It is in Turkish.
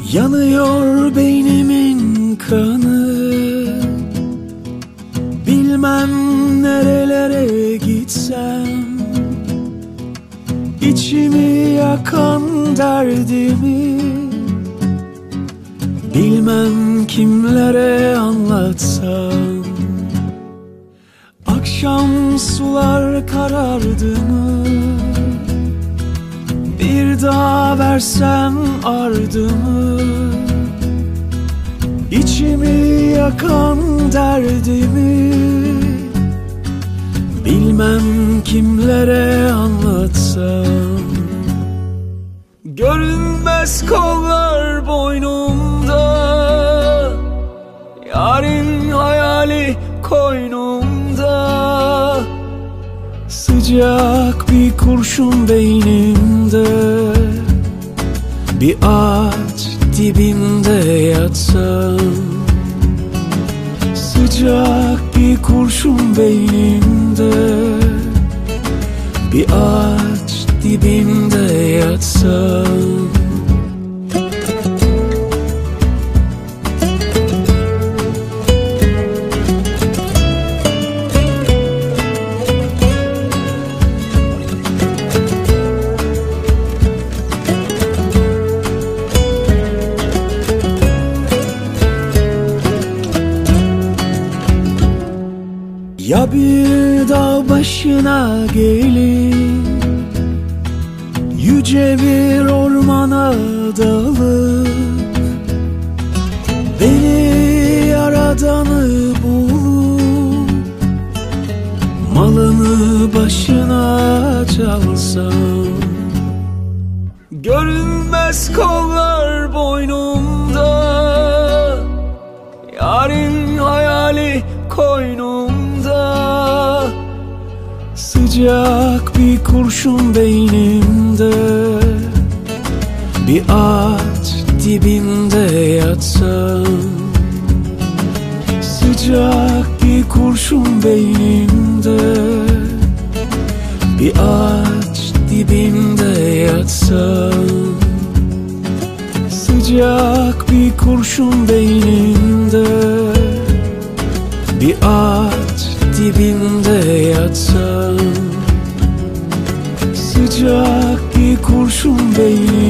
Yanıyor beynimin kanı, bilmem nerelere gitsem. İçimi yakan derdimi bilmem kimlere anlatsam. Akşam sular karardı mı, bir daha versem ardımı. İçimi yakan derdimi bilmem kimlere anlatsam. Görünmez kollar boynumda, yarın hayali koynumda. Sıcak bir kurşun beynimde, bir ağaç dibinde yatsam. Sıcak bir kurşun beynimde, bir ağaç dibinde yatsam. Ya bir dağ başına gelip yüce bir ormana dalıp beni yaradanı bulup malını başına çalsam. Görünmez kollar boynumda, yarın hayali koynumda. Sıcak bir kurşun beynimde, bir ağaç dibinde yatsam. Sıcak bir kurşun beynimde, bir ağaç dibinde yatsam. Sıcak bir kurşun beynimde, bir ağaç dibinde yatsam. Sıcak bir kurşun beynimde,